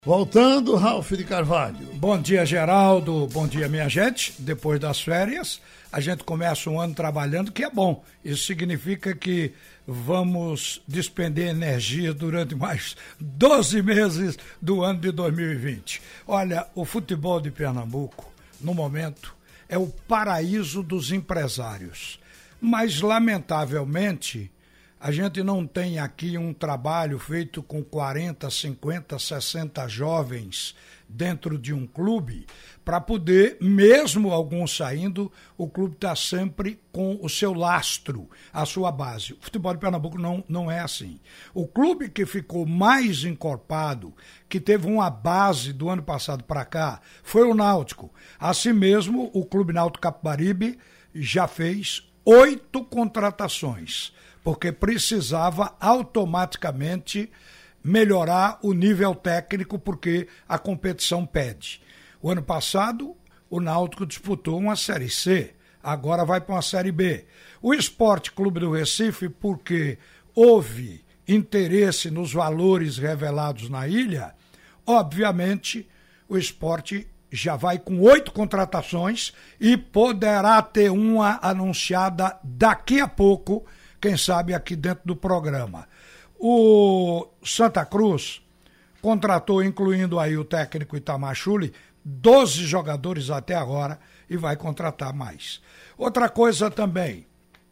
Voltando, Ralf de Carvalho. Bom dia, Geraldo. Bom dia, minha gente. Depois das férias, a gente começa um ano trabalhando, que é bom. Isso significa que vamos despender energia durante mais 12 meses do ano de 2020. Olha, o futebol de Pernambuco, no momento, é o paraíso dos empresários. Mas, lamentavelmente, a gente não tem aqui um trabalho feito com 40, 50, 60 jovens dentro de um clube para poder, mesmo alguns saindo, o clube está sempre com o seu lastro, a sua base. O futebol de Pernambuco não é assim. O clube que ficou mais encorpado, que teve uma base do ano passado para cá, foi o Náutico. Assim mesmo, o Clube Náutico Capibaribe já fez 8 contratações, porque precisava automaticamente melhorar o nível técnico, porque a competição pede. O ano passado, o Náutico disputou uma Série C, agora vai para uma Série B. O Esporte Clube do Recife, porque houve interesse nos valores revelados na ilha, obviamente o Esporte já vai com 8 contratações e poderá ter uma anunciada daqui a pouco, quem sabe aqui dentro do programa. O Santa Cruz contratou, incluindo aí o técnico Itamar Schulli, 12 jogadores até agora e vai contratar mais. Outra coisa também,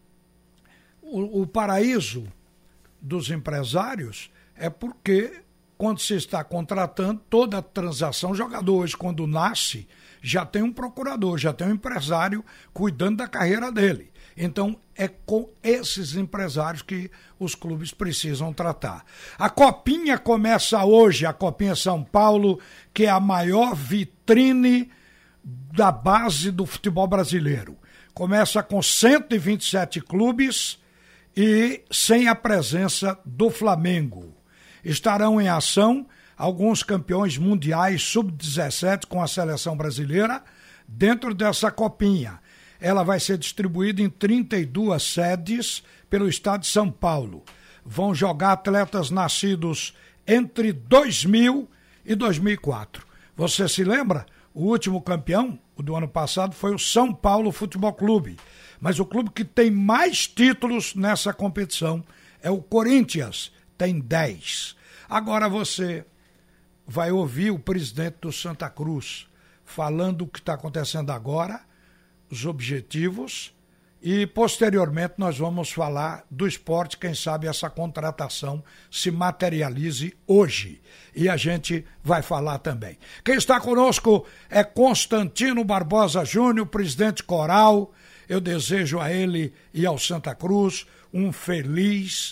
o paraíso dos empresários é porque quando se está contratando, toda transação, jogador hoje quando nasce, já tem um procurador, já tem um empresário cuidando da carreira dele. Então, é com esses empresários que os clubes precisam tratar. A Copinha começa hoje, a Copinha São Paulo, que é a maior vitrine da base do futebol brasileiro. Começa com 127 clubes e sem a presença do Flamengo. Estarão em ação alguns campeões mundiais sub-17 com a seleção brasileira dentro dessa Copinha. Ela vai ser distribuída em 32 sedes pelo estado de São Paulo. Vão jogar atletas nascidos entre 2000 e 2004. Você se lembra? O último campeão, o do ano passado, foi o São Paulo Futebol Clube. Mas o clube que tem mais títulos nessa competição é o Corinthians, tem 10. Agora você vai ouvir o presidente do Santa Cruz falando o que está acontecendo agora, os objetivos, e posteriormente nós vamos falar do esporte, quem sabe essa contratação se materialize hoje. E a gente vai falar também. Quem está conosco é Constantino Barbosa Júnior, presidente coral. Eu desejo a ele e ao Santa Cruz um feliz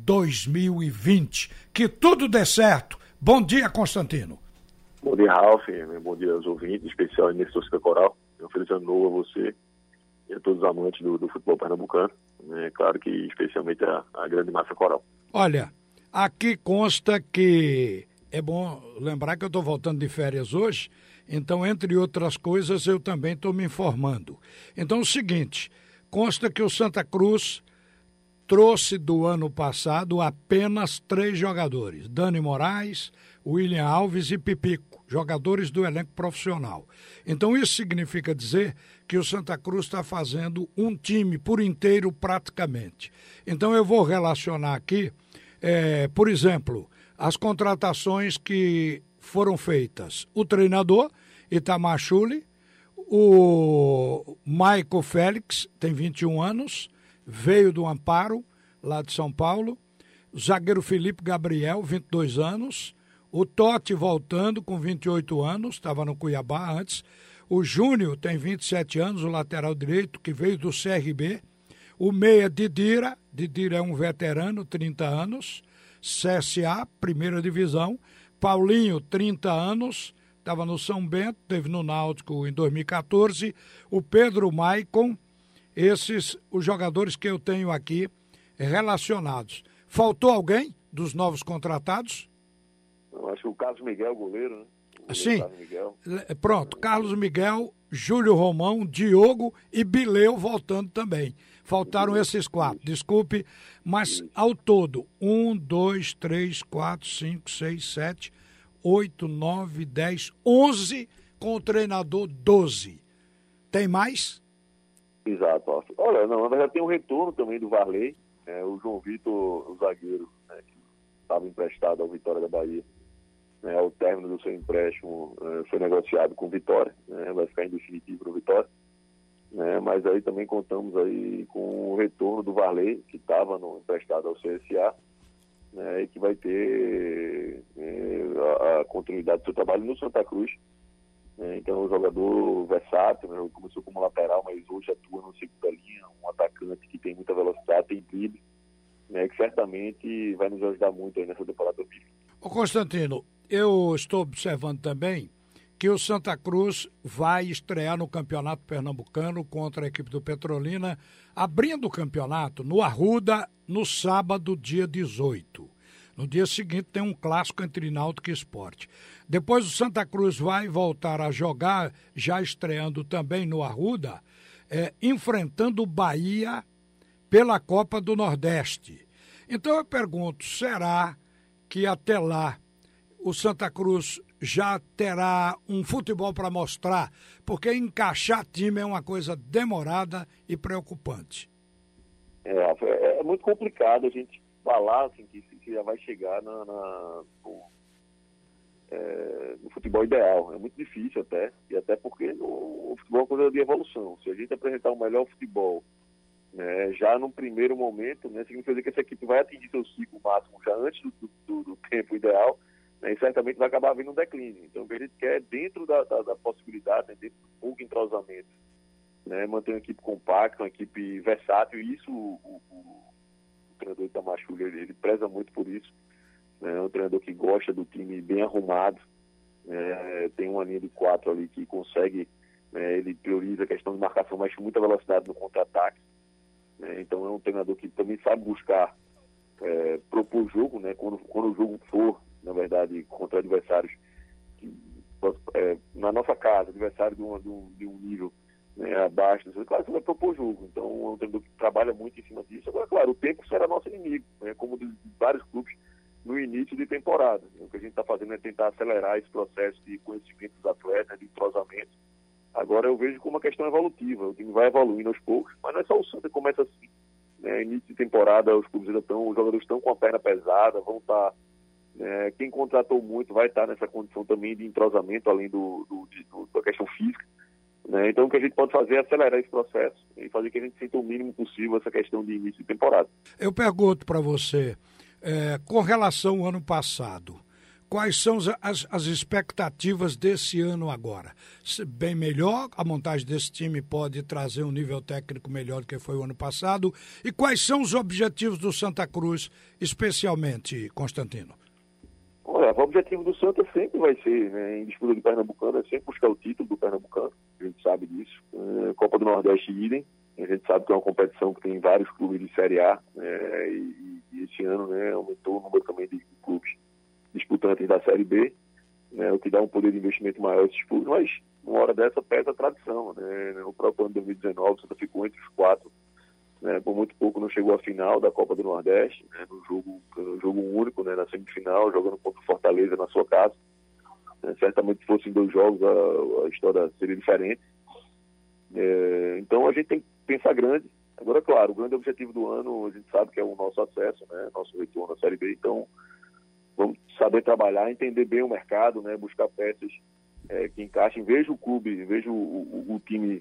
2020. Que tudo dê certo. Bom dia, Constantino. Bom dia, Ralf. Bom dia aos ouvintes, em especial nesse torcida coral. Um feliz ano novo a você e a todos os amantes do futebol pernambucano. Claro que especialmente a grande massa coral. Olha, aqui consta que é bom lembrar que eu estou voltando de férias hoje, então, entre outras coisas, eu também estou me informando. Então, é o seguinte, consta que o Santa Cruz trouxe do ano passado apenas 3 jogadores, Dani Moraes, William Alves e Pipico, jogadores do elenco profissional. Então isso significa dizer que o Santa Cruz está fazendo um time por inteiro praticamente. Então eu vou relacionar aqui, por exemplo, as contratações que foram feitas. O treinador, Itamar Schulli, o Michael Félix, tem 21 anos, veio do Amparo, lá de São Paulo. O zagueiro Felipe Gabriel, 22 anos. O Totti voltando com 28 anos, estava no Cuiabá antes. O Júnior tem 27 anos, o lateral direito, que veio do CRB. O meia Didira é um veterano, 30 anos. CSA, primeira divisão. Paulinho, 30 anos, estava no São Bento, teve no Náutico em 2014. O Pedro Maicon. Esses, os jogadores que eu tenho aqui relacionados. Faltou alguém dos novos contratados? Eu acho que o Carlos Miguel, goleiro, né? Sim. Carlos Miguel. Pronto, Carlos Miguel, Júlio Romão, Diogo e Bileu voltando também. Faltaram esses 4, desculpe, mas ao todo, 1, 2, 3, 4, 5, 6, 7, 8, 9, 10, 11 com o treinador 12. Tem mais? Exato, Alf. Olha, não, na verdade tem um retorno também do Varley, o João Vitor, o zagueiro, né, que estava emprestado ao Vitória da Bahia, né, ao término do seu empréstimo, foi negociado com o Vitória, né, vai ficar em definitivo no Vitória, né, mas aí também contamos aí com o retorno do Varley, que estava emprestado ao CSA, né, e que vai ter a continuidade do seu trabalho no Santa Cruz. Então é um jogador versátil, né? Começou como lateral, mas hoje atua no segunda linha, um atacante que tem muita velocidade, tem drible, né? Que certamente vai nos ajudar muito aí nessa temporada do FIFA. Ô Constantino, eu estou observando também que o Santa Cruz vai estrear no Campeonato Pernambucano contra a equipe do Petrolina, abrindo o campeonato no Arruda no sábado, dia 18. No dia seguinte tem um clássico entre Náutico e Sport. Depois o Santa Cruz vai voltar a jogar, já estreando também no Arruda, enfrentando o Bahia pela Copa do Nordeste. Então eu pergunto, será que até lá o Santa Cruz já terá um futebol para mostrar? Porque encaixar time é uma coisa demorada e preocupante. É muito complicado a gente falar assim, que já vai chegar no futebol ideal. É muito difícil até, e até porque o futebol é uma coisa de evolução. Se a gente apresentar o melhor futebol, né, já no primeiro momento, né, significa que essa equipe vai atingir seu ciclo máximo já antes do tempo ideal, né, e certamente vai acabar havendo um declínio. Então, o que a gente quer, dentro da possibilidade, né, dentro do pouco entrosamento, né, manter uma equipe compacta, uma equipe versátil, e isso o treinador Itamar Júnior, ele preza muito por isso. É um treinador que gosta do time bem arrumado, tem uma linha de 4 ali que consegue, ele prioriza a questão de marcação, mas com muita velocidade no contra-ataque. Então é um treinador que também sabe buscar propor jogo, né, quando o jogo for, na verdade, contra adversários que, na nossa casa, adversário de um nível, né, abaixo, claro, você vai propor jogo. Então é um treinador que trabalha muito em cima disso. Agora, claro, o tempo será nosso inimigo, né, como de vários clubes no início de temporada. O que a gente está fazendo é tentar acelerar esse processo de conhecimento dos atletas, de entrosamento. Agora eu vejo como uma questão evolutiva. O time vai evoluindo aos poucos, mas não é só o Santa que começa assim. Né? Início de temporada, os clubes ainda estão, os jogadores estão com a perna pesada, vão estar. Quem contratou muito vai estar nessa condição também de entrosamento, além da questão física. Né? Então o que a gente pode fazer é acelerar esse processo e fazer que a gente sinta o mínimo possível essa questão de início de temporada. Eu pergunto para você, com relação ao ano passado, quais são as expectativas desse ano agora? Bem melhor, a montagem desse time pode trazer um nível técnico melhor do que foi o ano passado. E quais são os objetivos do Santa Cruz, especialmente, Constantino? Olha, o objetivo do Santa sempre vai ser, né, em disputa do Pernambucano, é sempre buscar o título do Pernambucano, a gente sabe disso. Copa do Nordeste, idem, a gente sabe que é uma competição que tem vários clubes de Série A, e esse ano, né, aumentou o número também de clubes disputantes da Série B, né, o que dá um poder de investimento maior a esses clubes, mas uma hora dessa pesa a tradição. Né, no próprio ano de 2019, o Santa ficou entre os 4, né, por muito pouco não chegou à final da Copa do Nordeste, né, no jogo único, né, na semifinal, jogando contra o Fortaleza na sua casa. Certamente se fossem 2 jogos a história seria diferente. Então a gente tem que pensar grande. Agora, claro, o grande objetivo do ano a gente sabe que é o nosso acesso, né, nosso retorno à Série B. Então vamos saber trabalhar, entender bem o mercado, né, buscar peças que encaixem. Vejo o clube, vejo o time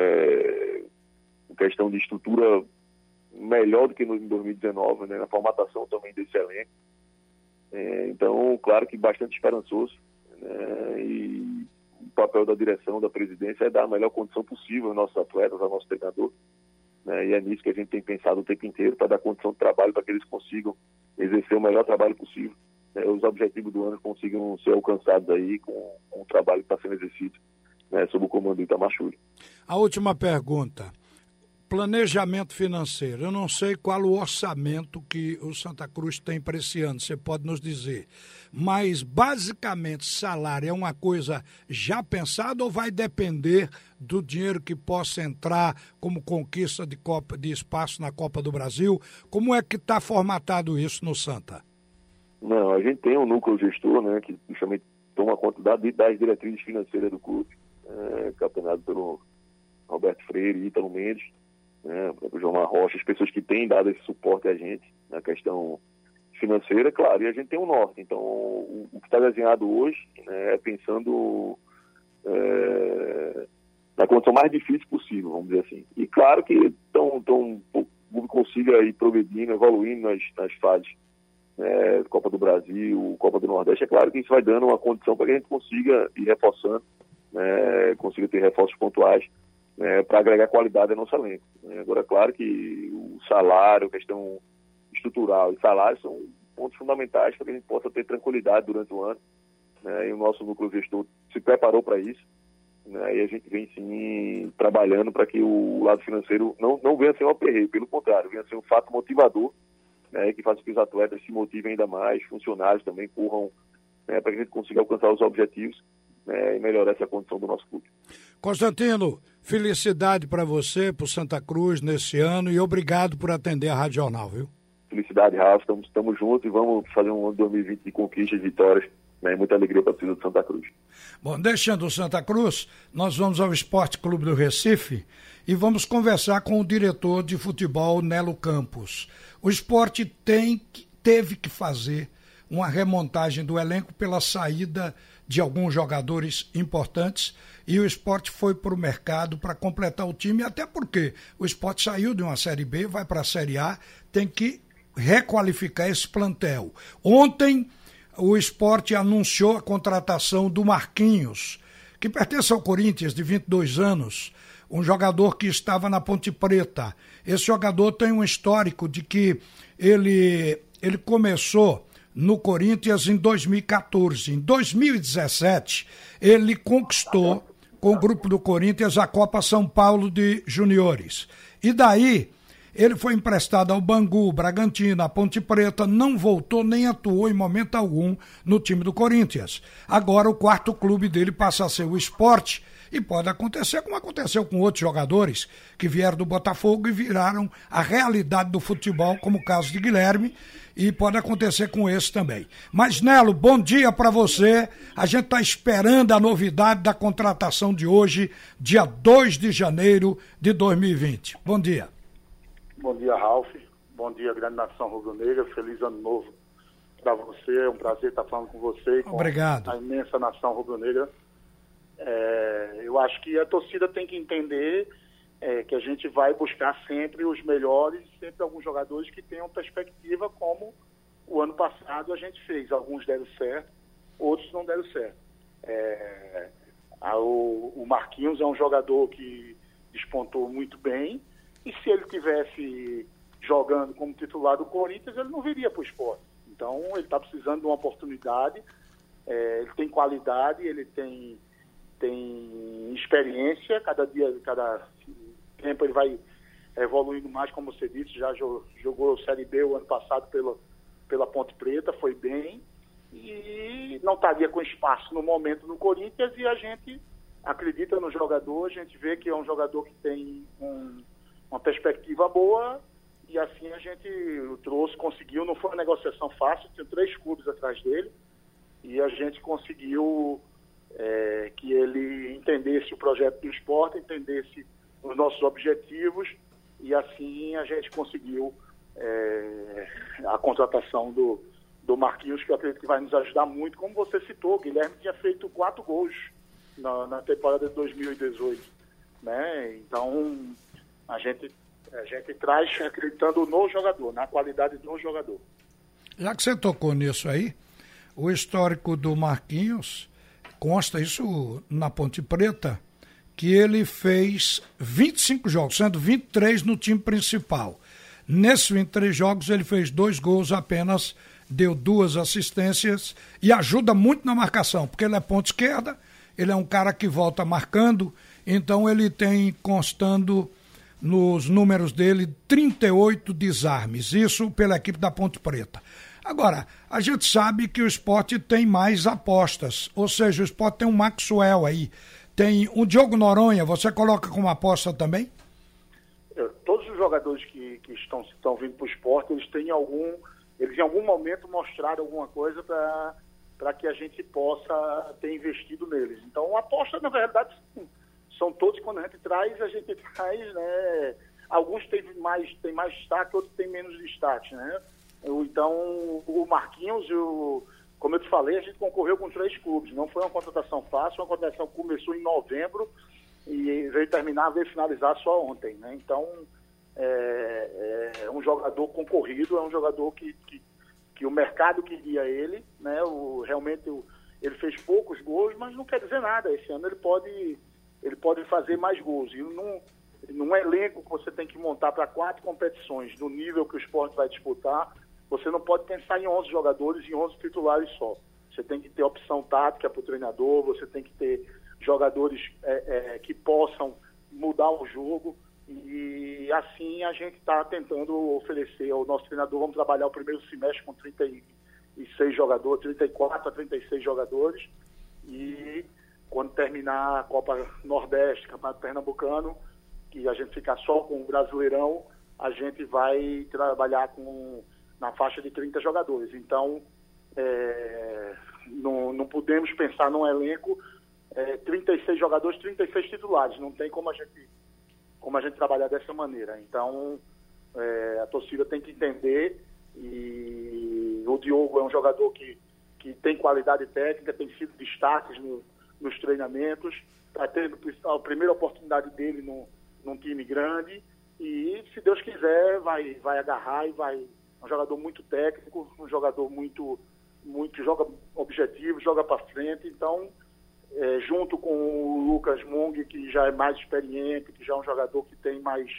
em questão de estrutura melhor do que em 2019, né, na formatação também desse elenco. Então, claro que bastante esperançoso, né, e o papel da direção, da presidência é dar a melhor condição possível aos nossos atletas, ao nosso treinador, né, e é nisso que a gente tem pensado o tempo inteiro, para dar condição de trabalho para que eles consigam exercer o melhor trabalho possível, né, os objetivos do ano consigam ser alcançados aí com o trabalho que está sendo exercido, né, sob o comando do Itamar Júnior. A última pergunta. Planejamento financeiro. Eu não sei qual o orçamento que o Santa Cruz tem para esse ano, você pode nos dizer. Mas, basicamente, salário é uma coisa já pensada ou vai depender do dinheiro que possa entrar como conquista de espaço na Copa do Brasil? Como é que está formatado isso no Santa? Não, a gente tem um núcleo gestor, né, que justamente toma conta das diretrizes financeiras do clube, capitaneado pelo Roberto Freire e Ítalo Mendes, né, o João Rocha, as pessoas que têm dado esse suporte a gente na questão financeira, claro, e a gente tem um norte. Então, o que está desenhado hoje, né, é pensando na condição mais difícil possível, vamos dizer assim. E claro que o clube consiga ir progredindo, evoluindo nas fases, Copa do Brasil, Copa do Nordeste, é claro que isso vai dando uma condição para que a gente consiga ir reforçando, consiga ter reforços pontuais, para agregar qualidade ao nosso elenco. Agora, claro que o salário, a questão estrutural e salário são pontos fundamentais para que a gente possa ter tranquilidade durante o ano, e o nosso núcleo gestor se preparou para isso, e a gente vem sim trabalhando para que o lado financeiro não venha ser um aperreio, pelo contrário, venha ser um fato motivador, que faz com que os atletas se motivem ainda mais, funcionários também corram, para que a gente consiga alcançar os objetivos, e melhorar essa condição do nosso clube. Constantino, felicidade para você, para o Santa Cruz nesse ano, e obrigado por atender a Rádio Jornal, viu? Felicidade, Rafa, estamos juntos e vamos fazer um ano de 2020 de conquistas e vitórias, muita alegria para a torcida do Santa Cruz. Bom, deixando o Santa Cruz, nós vamos ao Esporte Clube do Recife e vamos conversar com o diretor de futebol, Nelo Campos. O Sport teve que fazer uma remontagem do elenco pela saída de alguns jogadores importantes e o Sport foi para o mercado para completar o time, até porque o Sport saiu de uma Série B, vai para a Série A, tem que requalificar esse plantel. Ontem o Sport anunciou a contratação do Marquinhos, que pertence ao Corinthians, de 22 anos, um jogador que estava na Ponte Preta. Esse jogador tem um histórico de que ele começou no Corinthians em 2014. Em 2017, ele conquistou, com o grupo do Corinthians, a Copa São Paulo de Juniores. E daí, ele foi emprestado ao Bangu, Bragantino, à Ponte Preta, não voltou nem atuou em momento algum no time do Corinthians. Agora o quarto clube dele passa a ser o Sport, e pode acontecer como aconteceu com outros jogadores que vieram do Botafogo e viraram a realidade do futebol, como o caso de Guilherme, e pode acontecer com esse também. Mas, Nelo, bom dia para você. A gente está esperando a novidade da contratação de hoje, dia 2 de janeiro de 2020. Bom dia. Bom dia, Ralf. Bom dia, grande nação rubro-negra. Feliz ano novo para você. É um prazer estar falando com você e com Obrigado. A imensa nação rubro-negra. Eu acho que a torcida tem que entender que a gente vai buscar sempre os melhores, sempre alguns jogadores que tenham perspectiva, como o ano passado a gente fez. Alguns deram certo, outros não deram certo. O Marquinhos é um jogador que despontou muito bem, e se ele tivesse jogando como titular do Corinthians, ele não viria para o Sport. Então, ele está precisando de uma oportunidade, ele tem qualidade, ele tem experiência, cada tempo ele vai evoluindo mais, como você disse, já jogou Série B o ano passado pela Ponte Preta, foi bem, e não estaria com espaço no momento no Corinthians, e a gente acredita no jogador, a gente vê que é um jogador que tem uma perspectiva boa, e assim a gente conseguiu, não foi uma negociação fácil, tinha 3 clubes atrás dele, e a gente conseguiu que ele entendesse o projeto do Sport, entendesse os nossos objetivos, e assim a gente conseguiu a contratação do Marquinhos, que eu acredito que vai nos ajudar muito. Como você citou, o Guilherme tinha feito 4 gols na temporada de 2018, né? Então a gente traz acreditando no jogador, na qualidade do jogador. Já que você tocou nisso aí, o histórico do Marquinhos, consta isso na Ponte Preta, que ele fez 25 jogos, sendo 23 no time principal. Nesses 23 jogos ele fez 2 gols apenas, deu 2 assistências e ajuda muito na marcação, porque ele é ponta esquerda, ele é um cara que volta marcando, então ele tem constando nos números dele 38 desarmes, isso pela equipe da Ponte Preta. Agora, a gente sabe que o Sport tem mais apostas, ou seja, o Sport tem um Maxwell aí, tem um Diogo Noronha, você coloca como aposta também? Todos os jogadores que estão vindo para o Sport, eles têm algum eles em algum momento mostraram alguma coisa para que a gente possa ter investido neles. Então, a aposta, na verdade, são todos, quando a gente traz, né? Alguns têm mais destaque, outros têm menos destaque, né? Então, o Marquinhos, como eu te falei, a gente concorreu com 3 clubes. Não foi uma contratação fácil, uma contratação que começou em novembro e veio finalizar só ontem, né? Então, é um jogador concorrido, é um jogador que o mercado queria ele, né? Realmente ele fez poucos gols, mas não quer dizer nada. Esse ano ele pode fazer mais gols. E num elenco que você tem que montar para 4 competições, do nível que o Sport vai disputar, você não pode pensar em 11 jogadores e 11 titulares só. Você tem que ter opção tática para o treinador, você tem que ter jogadores que possam mudar o jogo. E assim a gente está tentando oferecer ao nosso treinador. Vamos trabalhar o primeiro semestre com 36 jogadores, 34 a 36 jogadores. E quando terminar a Copa Nordeste, Campeonato Pernambucano, que a gente ficar só com o Brasileirão, a gente vai trabalhar na faixa de 30 jogadores. Então, não podemos pensar num elenco 36 jogadores, 36 titulares. Não tem como a gente trabalhar dessa maneira. Então, a torcida tem que entender, e o Diogo é um jogador que tem qualidade técnica, tem sido destaque nos treinamentos, está tendo a primeira oportunidade dele num time grande, e se Deus quiser vai agarrar e vai. É um jogador muito técnico, um jogador muito joga objetivo, joga para frente. Então, junto com o Lucas Mung, que já é mais experiente, que já é um jogador que tem mais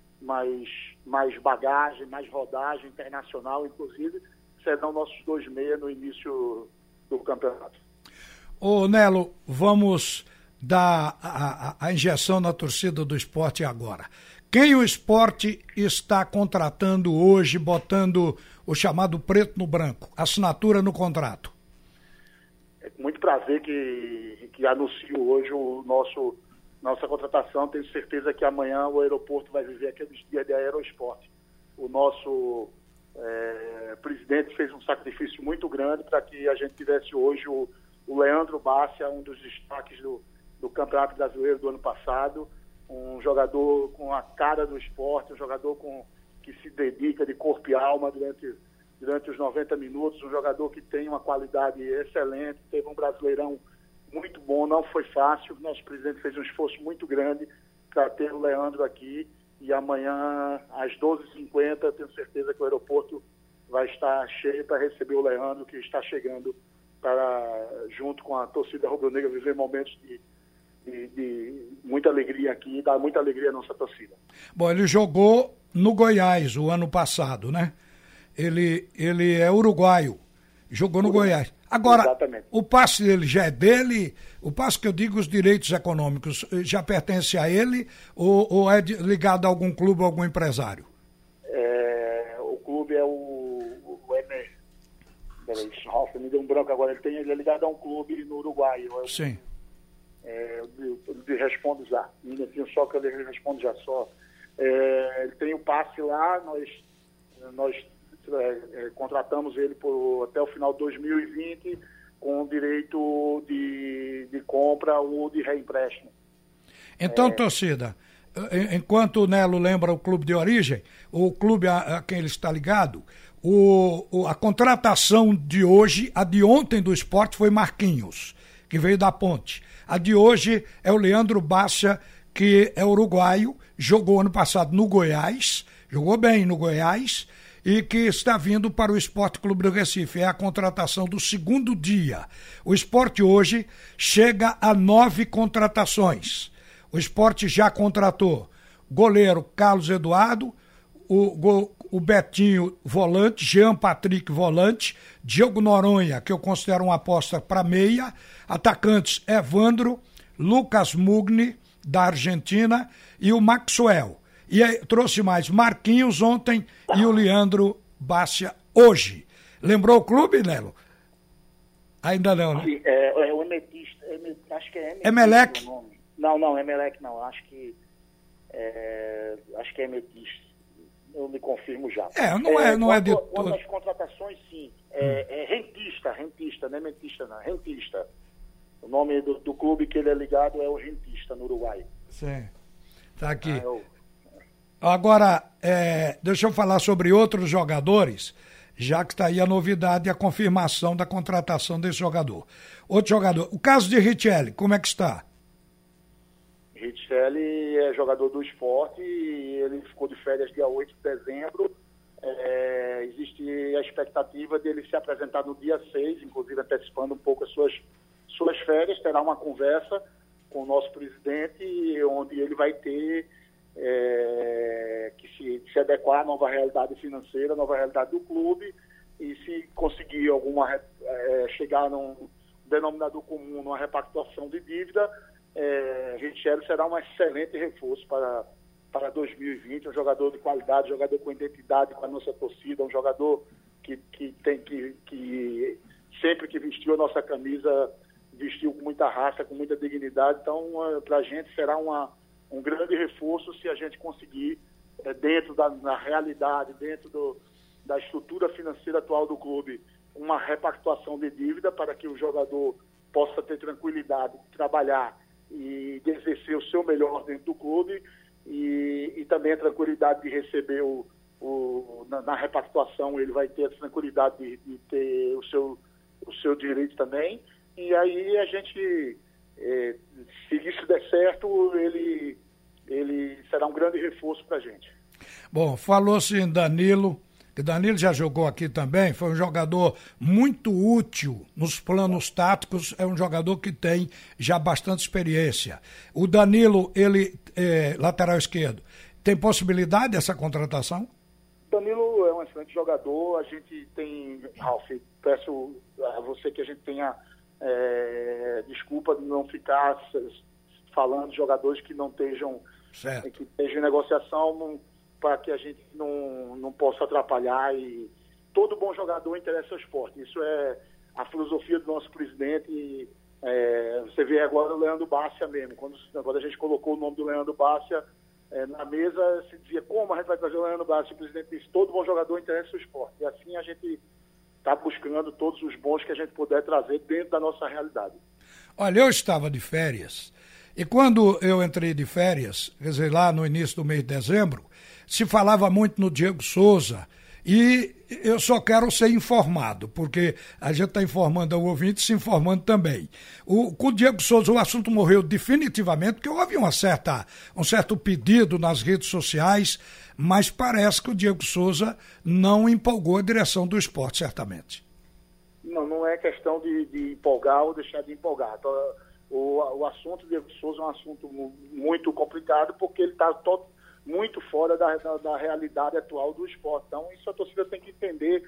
bagagem, mais rodagem internacional, inclusive, serão nossos 2 meias no início do campeonato. Ô Nelo, vamos dar a injeção na torcida do Sport agora. Quem o Sport está contratando hoje, botando o chamado preto no branco, assinatura no contrato? É com muito prazer que anuncio hoje nossa contratação. Tenho certeza que amanhã o aeroporto vai viver aqueles dias de aeroesporte. O nosso presidente fez um sacrifício muito grande para que a gente tivesse hoje o Leandro Bárcia, um dos destaques do Campeonato Brasileiro do ano passado, um jogador com a cara do esporte, um jogador que se dedica de corpo e alma durante os 90 minutos, um jogador que tem uma qualidade excelente, teve um Brasileirão muito bom, não foi fácil. O nosso presidente fez um esforço muito grande para ter o Leandro aqui, e amanhã às 12h50 tenho certeza que o aeroporto vai estar cheio para receber o Leandro, que está chegando para, junto com a torcida rubro-negra, viver momentos de muita alegria aqui, e dar muita alegria à nossa torcida. Bom, ele jogou no Goiás o ano passado, né? Ele é uruguaio, jogou no Goiás. Agora, exatamente. O passe dele já é dele? O passe que eu digo, os direitos econômicos, já pertence a ele ou é ligado a algum clube ou algum empresário? O clube é o Emer. Peraí, Ralf, me deu um branco agora. Ele é ligado a um clube no Uruguai. Sim. Eu respondo já. Um minutinho só que eu respondo já só. Ele tem o passe lá, nós contratamos ele até o final de 2020 com direito de compra ou de reempréstimo. Então, torcida, enquanto o Nelo lembra o clube de origem, o clube a quem ele está ligado, a contratação de hoje, a de ontem do Sport foi Marquinhos, que veio da Ponte. A de hoje é o Leandro Bárcia, que é uruguaio, jogou ano passado no Goiás, jogou bem no Goiás, e que está vindo para o Sport Clube do Recife. É a contratação do segundo dia. O Sport hoje chega a 9 contratações. O Sport já contratou goleiro Carlos Eduardo, o Betinho volante, Jean Patrick volante, Diogo Noronha, que eu considero uma aposta para meia, atacantes Evandro, Lucas Mugni, da Argentina, e o Maxwell. E aí, trouxe mais Marquinhos ontem e o Leandro Bárcia hoje. Lembrou o clube, Nelo? Ainda não, né? Sim, o Emetista, acho que é Emelec? Não, Emelec não, acho que é Emetista. eu me confirmo já. Não é de quanto às contratações, sim. Rentista, não é mentista, não. Rentista. O nome do clube que ele é ligado é o Rentista, no Uruguai. Sim. Tá aqui. Agora, deixa eu falar sobre outros jogadores, já que está aí a novidade e a confirmação da contratação desse jogador. Outro jogador, o caso de Richelli, como é que está? Richelli é jogador do Sport e ele ficou de férias dia 8 de dezembro. Existe a expectativa dele se apresentar no dia 6, inclusive antecipando um pouco as suas férias. Terá uma conversa com o nosso presidente, onde ele vai ter que se adequar à nova realidade financeira, à nova realidade do clube, e se conseguir chegar num denominador comum, numa repactuação de dívida, Richelli será um excelente reforço para 2020, um jogador de qualidade, um jogador com identidade com a nossa torcida, um jogador que sempre que vestiu a nossa camisa, vestiu com muita raça, com muita dignidade. Então, para a gente será um grande reforço se a gente conseguir, dentro da realidade, dentro da estrutura financeira atual do clube, uma repactuação de dívida para que o jogador possa ter tranquilidade de trabalhar e de exercer o seu melhor dentro do clube e também a tranquilidade de receber na repactuação. Ele vai ter a tranquilidade de ter o seu direito também. E aí a gente, se isso der certo, ele será um grande reforço para a gente. Bom, falou-se em Danilo, que Danilo já jogou aqui também, foi um jogador muito útil nos planos táticos, é um jogador que tem já bastante experiência. O Danilo, ele lateral esquerdo, tem possibilidade dessa contratação? Danilo é um excelente jogador, a gente tem, Ralf, peço a você que a gente tenha desculpa de não ficar falando de jogadores que não estejam, que estejam em negociação, para que a gente não possa atrapalhar. E todo bom jogador interessa ao esporte. Isso é a filosofia do nosso presidente. Você vê agora o Leandro Bárcia mesmo. Quando a gente colocou o nome do Leandro Bárcia na mesa, se dizia como a gente vai trazer o Leandro Bárcia. O presidente disse, todo bom jogador interessa ao esporte. E assim a gente está buscando todos os bons que a gente puder trazer dentro da nossa realidade. Olha, eu estava de férias, e quando eu entrei de férias, quer dizer, lá no início do mês de dezembro, se falava muito no Diego Souza, e eu só quero ser informado, porque a gente está informando ao ouvinte, se informando também. Com o Diego Souza o assunto morreu definitivamente, porque houve um certo pedido nas redes sociais, mas parece que o Diego Souza não empolgou a direção do esporte, certamente. Não é questão de empolgar ou deixar de empolgar. Então, o assunto do Diego Souza é um assunto muito complicado, porque ele está muito fora da realidade atual do esporte. Então, isso a torcida tem que entender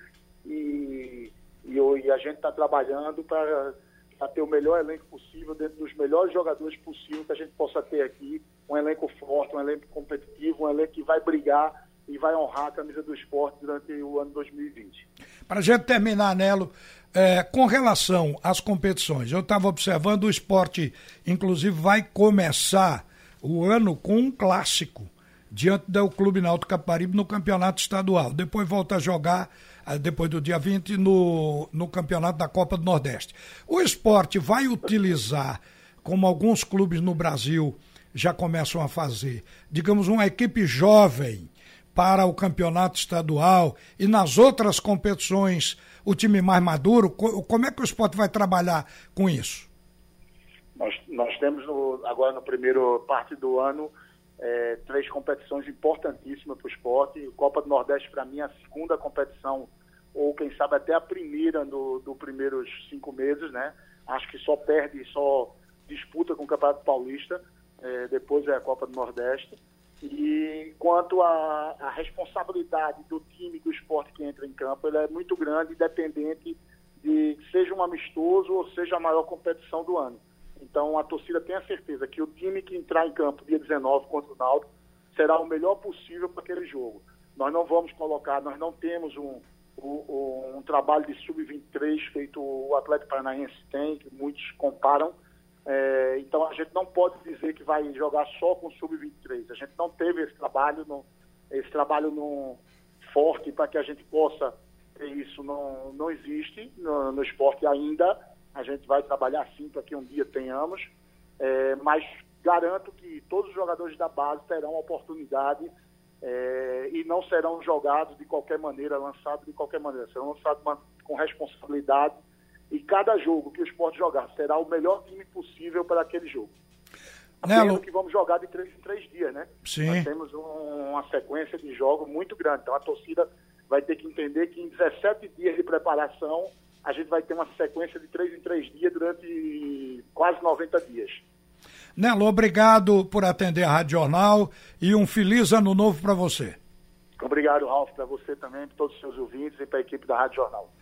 e a gente está trabalhando para ter o melhor elenco possível, dentro dos melhores jogadores possíveis que a gente possa ter aqui, um elenco forte, um elenco competitivo, um elenco que vai brigar e vai honrar a camisa do esporte durante o ano 2020. Para a gente terminar, Nelo, com relação às competições, eu estava observando o esporte, inclusive vai começar o ano com um clássico diante do Clube Náutico Capibaribe no campeonato estadual. Depois volta a jogar, depois do dia 20, no campeonato da Copa do Nordeste. O esporte vai utilizar, como alguns clubes no Brasil já começam a fazer, digamos, uma equipe jovem para o campeonato estadual e nas outras competições o time mais maduro. Como é que o esporte vai trabalhar com isso? Nós temos agora na primeira parte do ano 3 competições importantíssimas para o esporte. Copa do Nordeste, para mim, é a segunda competição, ou quem sabe até a primeira do primeiros 5 meses, né? Acho que só disputa com o Campeonato Paulista, depois é a Copa do Nordeste. E quanto à responsabilidade do time do esporte que entra em campo, ele é muito grande, independente de seja um amistoso ou seja a maior competição do ano. Então, a torcida tem a certeza que o time que entrar em campo dia 19 contra o Náutico será o melhor possível para aquele jogo. Nós não temos um trabalho de sub-23 feito o Atlético Paranaense tem, que muitos comparam. Então, a gente não pode dizer que vai jogar só com sub-23. A gente não teve esse trabalho, esse trabalho forte para que a gente possa ter isso não existe no esporte ainda. A gente vai trabalhar sim para que um dia tenhamos, mas garanto que todos os jogadores da base terão oportunidade e não serão jogados de qualquer maneira, lançados de qualquer maneira, serão lançados com responsabilidade, e cada jogo que o Sport jogar será o melhor time possível para aquele jogo. Nelo, que vamos jogar de 3 em 3 dias, né? Sim. Nós temos uma sequência de jogos muito grande, então a torcida vai ter que entender que em 17 dias de preparação a gente vai ter uma sequência de 3 em 3 dias durante quase 90 dias. Nelo, obrigado por atender a Rádio Jornal e um feliz ano novo para você. Obrigado, Ralf, para você também, para todos os seus ouvintes e para a equipe da Rádio Jornal.